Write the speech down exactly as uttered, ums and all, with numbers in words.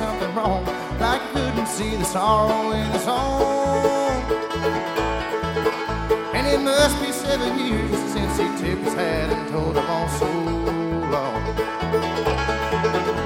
something wrong, like he couldn't see the sorrow in his own. And it must be seven years since he tipped his hat and told them all so long.